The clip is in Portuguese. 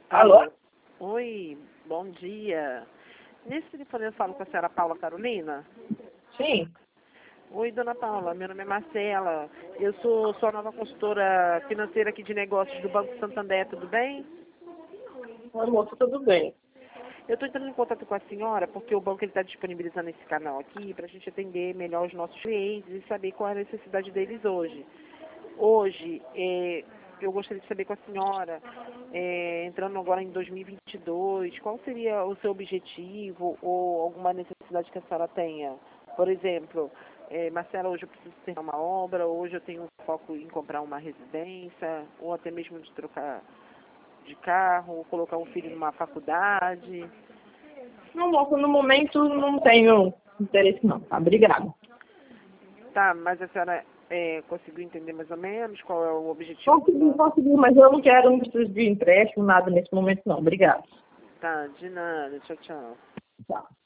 Alô? Oi, bom dia. Nesse telefone eu falo com a senhora Paula Carolina? Sim. Oi, dona Paula, meu nome é Marcela. Eu sou sua nova consultora financeira aqui de negócios do Banco Santander, tudo bem? Oi, moço, tudo bem? Eu estou entrando em contato com a senhora porque o banco está disponibilizando esse canal aqui para a gente atender melhor os nossos clientes e saber qual é a necessidade deles hoje. Hoje, eu gostaria de saber com a senhora, entrando agora em 2022, qual seria o seu objetivo ou alguma necessidade que a senhora tenha? Por exemplo, Marcela, hoje eu preciso terminar uma obra, hoje eu tenho foco em comprar uma residência, ou até mesmo de trocar de carro, ou colocar um filho numa faculdade. Não, moço, no momento não tenho interesse não, tá? Obrigada. Tá, mas a senhora conseguiu entender mais ou menos qual é o objetivo? Consegui, mas eu não quero, não preciso de empréstimo, nada nesse momento não. Obrigada. Tá, de nada, tchau, tchau. Tchau.